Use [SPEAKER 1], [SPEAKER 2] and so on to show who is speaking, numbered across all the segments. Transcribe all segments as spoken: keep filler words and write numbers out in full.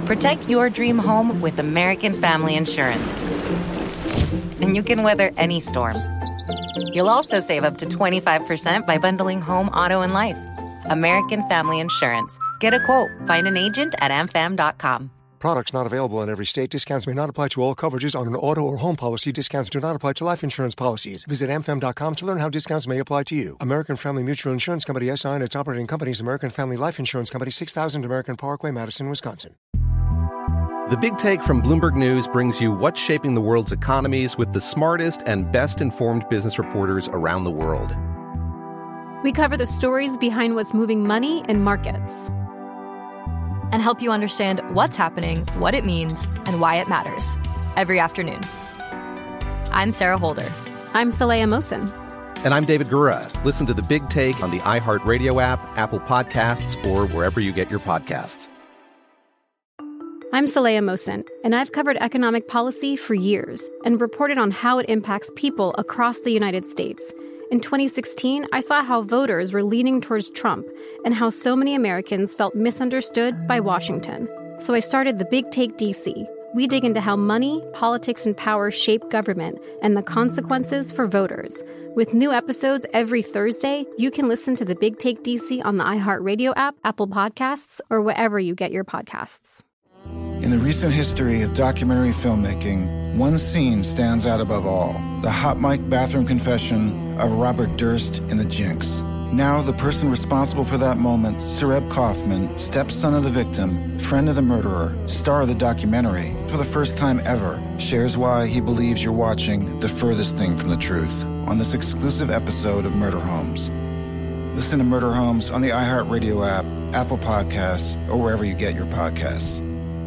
[SPEAKER 1] Protect your dream home with American Family Insurance. And you can weather any storm. You'll also save up to twenty-five percent by bundling home, auto, and life. American Family Insurance. Get a quote. Find an agent at a m fam dot com.
[SPEAKER 2] Products not available in every state. Discounts may not apply to all coverages on an auto or home policy. Discounts do not apply to life insurance policies. Visit a m fam dot com to learn how discounts may apply to you. American Family Mutual Insurance Company, S I and its operating companies, American Family Life Insurance Company, six thousand American Parkway, Madison, Wisconsin.
[SPEAKER 3] The Big Take from Bloomberg News brings you what's shaping the world's economies with the smartest and best-informed business reporters around the world.
[SPEAKER 4] We cover the stories behind what's moving money and markets,
[SPEAKER 5] and help you understand what's happening, what it means, and why it matters every afternoon. I'm Sarah Holder.
[SPEAKER 4] I'm Saleha Mohsin.
[SPEAKER 3] And I'm David Gura. Listen to The Big Take on the iHeartRadio app, Apple Podcasts, or wherever you get your podcasts.
[SPEAKER 4] I'm Saleha Mohsin, and I've covered economic policy for years and reported on how it impacts people across the United States. In twenty sixteen, I saw how voters were leaning towards Trump and how so many Americans felt misunderstood by Washington. So I started The Big Take D C. We dig into how money, politics, and power shape government and the consequences for voters. With new episodes every Thursday, you can listen to The Big Take D C on the iHeartRadio app, Apple Podcasts, or wherever you get your podcasts.
[SPEAKER 6] In the recent history of documentary filmmaking, one scene stands out above all: the hot mic bathroom confession of Robert Durst in The Jinx. Now, the person responsible for that moment, Sareb Kaufman, stepson of the victim, friend of the murderer, star of the documentary, for the first time ever, shares why he believes you're watching the furthest thing from the truth on this exclusive episode of Murder Homes. Listen to Murder Homes on the iHeartRadio app, Apple Podcasts, or wherever you get your podcasts.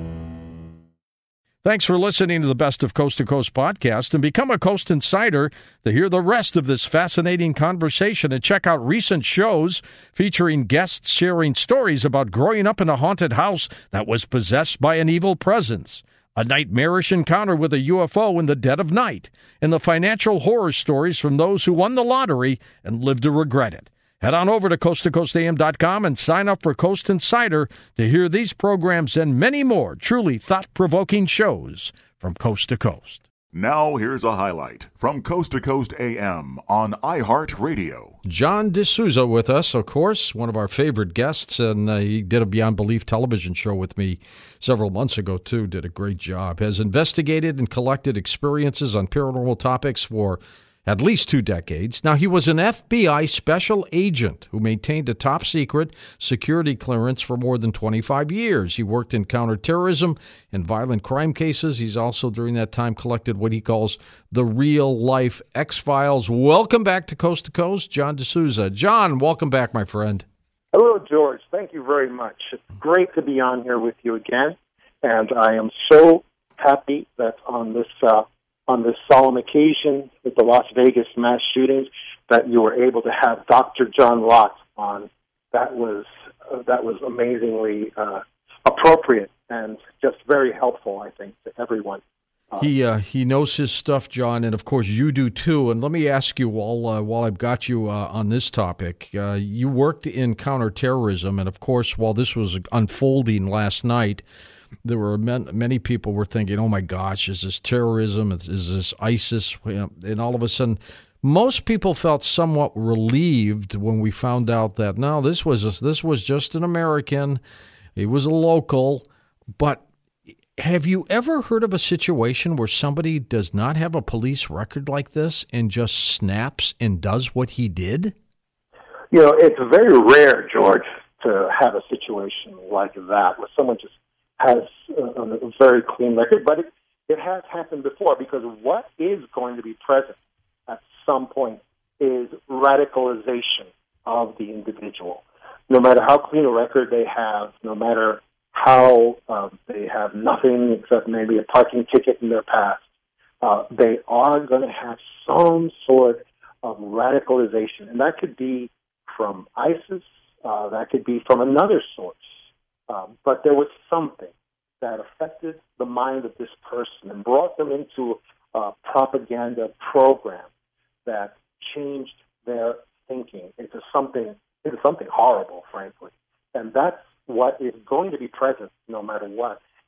[SPEAKER 7] Thanks for listening to the Best of Coast to Coast podcast, and become a Coast Insider to hear the rest of this fascinating conversation and check out recent shows featuring guests sharing stories about growing up in a haunted house that was possessed by an evil presence, a nightmarish encounter with a U F O in the dead of night, and the financial horror stories from those who won the lottery and lived to regret it. Head on over to coast to coast a m dot com and sign up for Coast Insider to hear these programs and many more truly thought-provoking shows from Coast to Coast.
[SPEAKER 8] Now here's a highlight from Coast to Coast A M on iHeartRadio.
[SPEAKER 7] John D'Souza with us, of course, one of our favorite guests, and uh, he did a Beyond Belief television show with me several months ago, too. Did a great job. Has investigated and collected experiences on paranormal topics for at least two decades. Now, he was an F B I special agent who maintained a top-secret security clearance for more than twenty-five years. He worked in counterterrorism and violent crime cases. He's also, during that time, collected what he calls the real-life X-Files. Welcome back to Coast to Coast, John D'Souza. John, welcome back, my friend.
[SPEAKER 9] Hello, George. Thank you very much. It's great to be on here with you again, and I am so happy that on this uh, on this solemn occasion with the Las Vegas mass shootings, that you were able to have Doctor John Lott on. That was uh, that was amazingly uh, appropriate and just very helpful, I think, to everyone. Uh,
[SPEAKER 7] he uh, he knows his stuff, John, and of course you do too. And let me ask you, while uh, while I've got you uh, on this topic, uh, you worked in counterterrorism, and of course, while this was unfolding last night, there were many people were thinking, "Oh my gosh, is this terrorism? Is this ISIS?" And all of a sudden, most people felt somewhat relieved when we found out that no, this was a, this was just an American. He was a local. But have you ever heard of a situation where somebody does not have a police record like this and just snaps and does what he did?
[SPEAKER 9] You know, it's very rare, George, to have a situation like that where someone just has a, a very clean record, but it, it has happened before, because what is going to be present at some point is radicalization of the individual. No matter how clean a record they have, no matter how uh, they have nothing except maybe a parking ticket in their past, uh, they are going to have some sort of radicalization. And that could be from ISIS, uh, that could be from another source. Um, but there was something that affected the mind of this person and brought them into a propaganda program that changed their thinking into something into something horrible, frankly. And that's what is going to be present no matter what.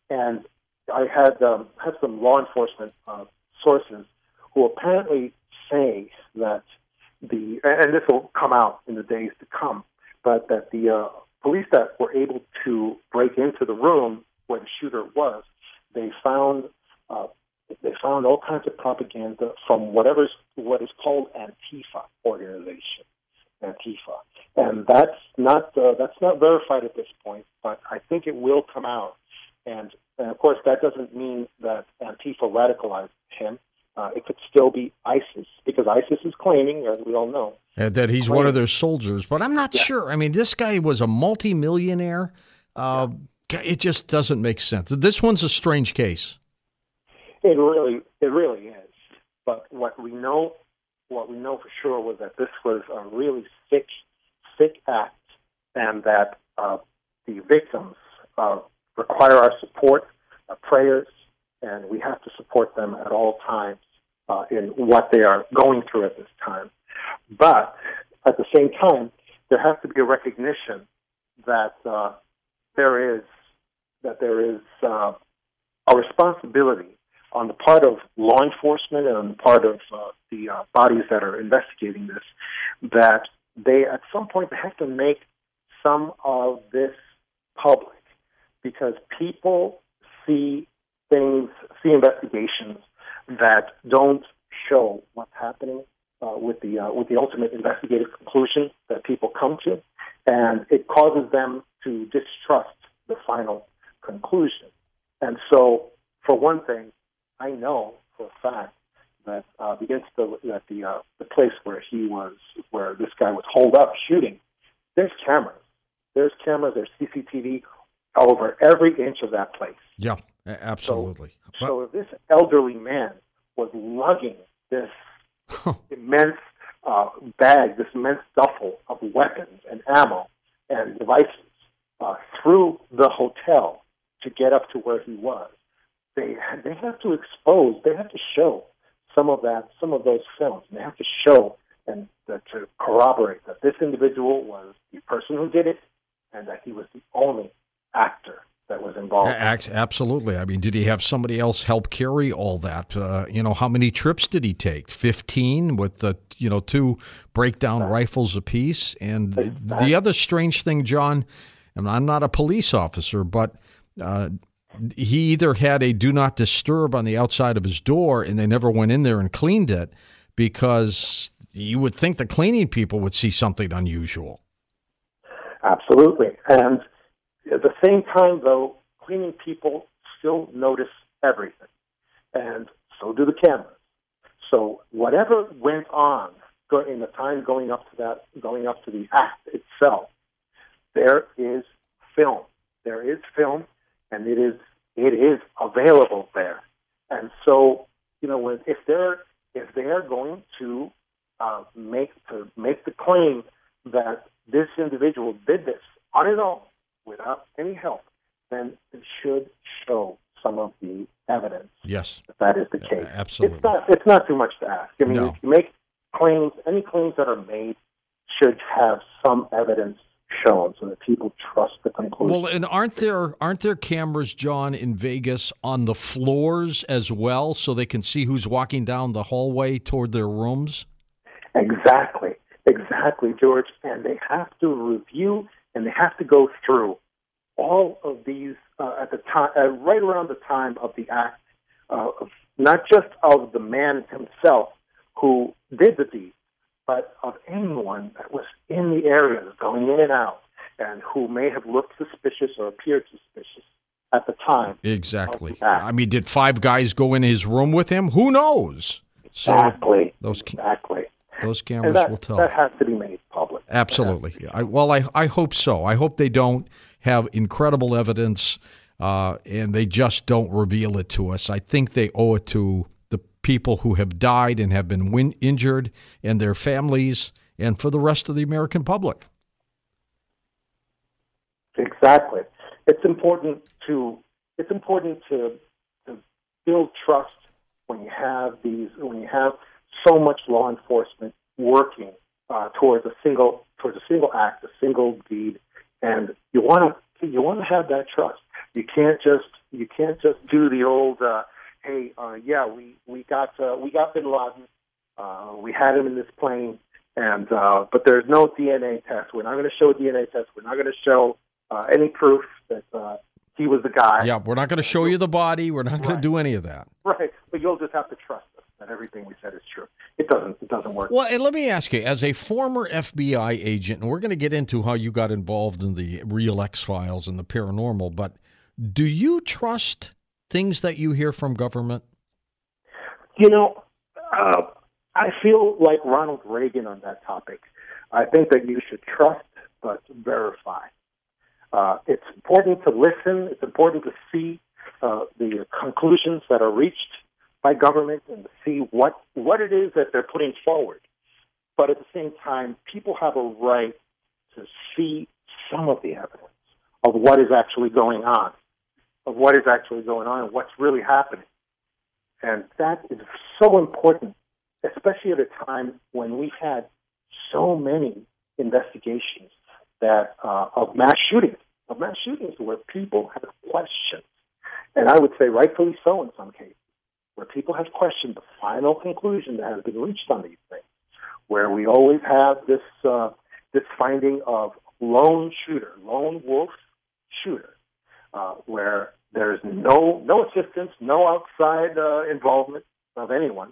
[SPEAKER 9] And I had um, had some law enforcement uh, sources who apparently say that the, and this will come out in the days to come, but that the uh, police that were able to break into the room where the shooter was, they found uh, they found all kinds of propaganda from whatever's what is called Antifa organization, Antifa, and that's not uh, that's not verified at this point, but I think it will come out. And, and of course, that doesn't mean that Antifa radicalized him. Uh, it could still be ISIS, because ISIS is claiming, as we all know,
[SPEAKER 7] and that he's claiming one of their soldiers. But I'm not yeah. sure. I mean, this guy was a multimillionaire. Uh, yeah. It just doesn't make sense. This one's a strange case.
[SPEAKER 9] It really, it really is. But what we know, what we know for sure was that this was a really sick, sick act, and that uh, the victims uh, require our support, our prayers, and we have to support them at all times uh, in what they are going through at this time. But at the same time, there has to be a recognition that uh, there is that there is uh, a responsibility on the part of law enforcement and on the part of uh, the uh, bodies that are investigating this, that they at some point they have to make some of this public, because people see things, see investigations that don't show what's happening uh, with the uh, with the ultimate investigative conclusion that people come to, and it causes them to distrust the final conclusion. And so, for one thing, I know for a fact that uh, against the that the uh, the place where he was, where this guy was holed up shooting, there's cameras, there's cameras, there's C C T V over every inch of that place.
[SPEAKER 7] Yeah, absolutely.
[SPEAKER 9] So, so if this elderly man was lugging this immense uh, bag, this immense duffel of weapons and ammo and devices uh, through the hotel to get up to where he was, they they have to expose, they have to show some of that, some of those films. And they have to show and uh, to corroborate that this individual was the person who did it, and that he was the only actor that was involved.
[SPEAKER 7] Absolutely. I mean, did he have somebody else help carry all that? Uh, you know, how many trips did he take? fifteen with the, you know, two breakdown exactly. rifles apiece. And exactly. the other strange thing, John, and I'm not a police officer, but uh, he either had a do not disturb on the outside of his door and they never went in there and cleaned it, because you would think the cleaning people would see something unusual.
[SPEAKER 9] Absolutely. And at the same time, though, cleaning people still notice everything, and so do the cameras. So whatever went on in the time going up to that, going up to the act itself, there is film. There is film, and it is it is available there. And so, you know, when, if they're if they are going to uh, make to make the claim that this individual did this on his own, without any help, then it should show some of the evidence.
[SPEAKER 7] Yes,
[SPEAKER 9] that, that is the case.
[SPEAKER 7] Uh, absolutely.
[SPEAKER 9] It's not, it's not too much to ask. I mean,
[SPEAKER 7] no.
[SPEAKER 9] if you make claims, any claims that are made should have some evidence shown so that people trust the conclusion.
[SPEAKER 7] Well, and aren't there aren't there cameras, John, in Vegas on the floors as well, so they can see who's walking down the hallway toward their rooms?
[SPEAKER 9] Exactly. Exactly, George. And they have to review and they have to go through all of these uh, at the time, uh, right around the time of the act, uh, of not just of the man himself who did the deed, but of anyone that was in the areas going in and out and who may have looked suspicious or appeared suspicious at the time.
[SPEAKER 7] Exactly. I mean, did five guys go in his room with him? Who knows?
[SPEAKER 9] Exactly.
[SPEAKER 7] So those ca-
[SPEAKER 9] exactly.
[SPEAKER 7] Those cameras
[SPEAKER 9] that,
[SPEAKER 7] will tell.
[SPEAKER 9] That has to be made public.
[SPEAKER 7] Absolutely. I, well, I, I hope so. I hope they don't have incredible evidence uh, and they just don't reveal it to us. I think they owe it to the people who have died and have been win- injured and their families and for the rest of the American public.
[SPEAKER 9] Exactly. It's important to it's important to, to build trust when you have these when you have so much law enforcement working uh, towards a single towards a single act, a single deed, and you want to you want to have that trust. You can't just You can't just do the old, uh, hey, uh, yeah, we we got uh, we got Bin Laden, uh, we had him in this plane, and uh, but there's no D N A test. We're not going to show a D N A test. We're not going to show uh, any proof that uh, he was the guy.
[SPEAKER 7] Yeah, we're not going to show you the body. We're not going
[SPEAKER 9] Right.
[SPEAKER 7] to do any of that.
[SPEAKER 9] Right, but you'll just have to trust us that everything we said is true. It doesn't. It doesn't work.
[SPEAKER 7] Well, and let me ask you, as a former F B I agent, and we're going to get into how you got involved in the Real X-Files and the paranormal, but do you trust things that you hear from government?
[SPEAKER 9] You know, uh, I feel like Ronald Reagan on that topic. I think that you should trust but verify. Uh, it's important to listen. It's important to see uh, the conclusions that are reached by government and to see what, what it is that they're putting forward. But at the same time, people have a right to see some of the evidence of what is actually going on, of what is actually going on and what's really happening. And that is so important, especially at a time when we've had so many investigations that uh, of mass shootings, of mass shootings where people have questions. And I would say rightfully so in some cases, where people have questioned the final conclusion that has been reached on these things, where we always have this uh, this finding of lone shooter, lone wolf shooter, uh, where there's no no assistance, no outside uh, involvement of anyone,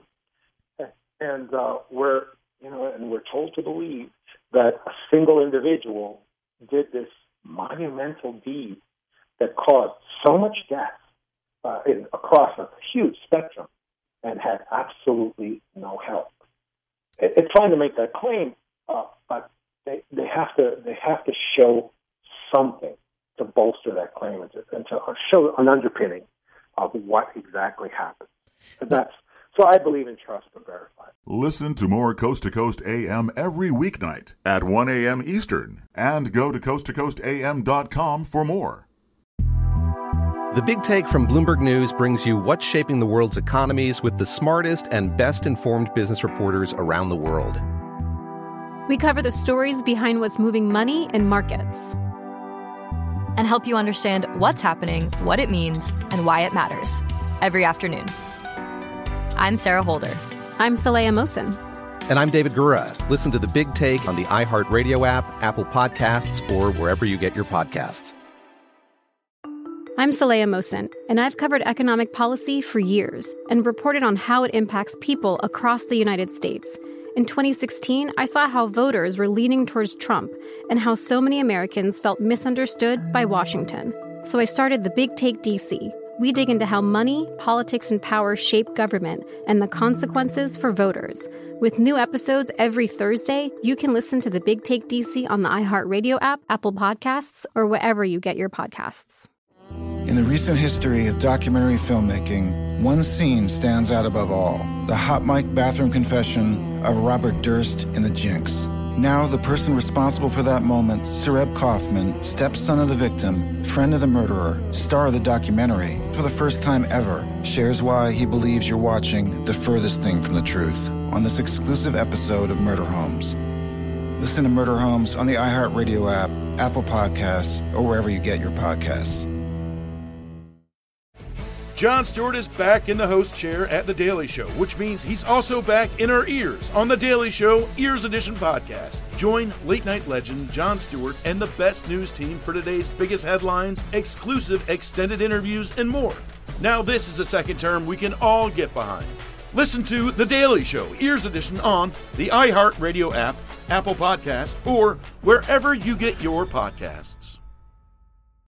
[SPEAKER 9] and uh, we're you know, and we're told to believe that a single individual did this monumental deed that caused so much death uh, in, across a huge spectrum and had absolutely no help. It, it's fine to make that claim, uh, but they, they have to they have to show something to bolster that claim and to, and to show an underpinning of what exactly happened. And that's so I believe in trust but verify.
[SPEAKER 8] Listen to more Coast to Coast A M every weeknight at one a.m. Eastern and go to coast to coast a m dot com for more.
[SPEAKER 3] The Big Take from Bloomberg News brings you what's shaping the world's economies with the smartest and best-informed business reporters around the world.
[SPEAKER 4] We cover the stories behind what's moving money and markets,
[SPEAKER 5] and help you understand what's happening, what it means, and why it matters every afternoon. I'm Sarah Holder.
[SPEAKER 4] I'm Saleha Mohsin.
[SPEAKER 3] And I'm David Gura. Listen to The Big Take on the iHeartRadio app, Apple Podcasts, or wherever you get your podcasts.
[SPEAKER 4] I'm Saleha Mohsin, and I've covered economic policy for years and reported on how it impacts people across the United States. In twenty sixteen, I saw how voters were leaning towards Trump and how so many Americans felt misunderstood by Washington. So I started The Big Take D C. We dig into how money, politics, and power shape government and the consequences for voters. With new episodes every Thursday, you can listen to The Big Take D C on the iHeartRadio app, Apple Podcasts, or wherever you get your podcasts.
[SPEAKER 6] In the recent history of documentary filmmaking, one scene stands out above all: the hot mic bathroom confession of Robert Durst in The Jinx. Now, the person responsible for that moment, Sareb Kaufman, stepson of the victim, friend of the murderer, star of the documentary, for the first time ever, shares why he believes you're watching the furthest thing from the truth on this exclusive episode of Murder Homes. Listen to Murder Homes on the iHeartRadio app, Apple Podcasts, or wherever you get your podcasts.
[SPEAKER 10] Jon Stewart is back in the host chair at The Daily Show, which means he's also back in our ears on The Daily Show Ears Edition podcast. Join late-night legend Jon Stewart and the best news team for today's biggest headlines, exclusive extended interviews, and more. Now this is a second term we can all get behind. Listen to The Daily Show Ears Edition on the iHeartRadio app, Apple Podcasts, or wherever you get your podcasts.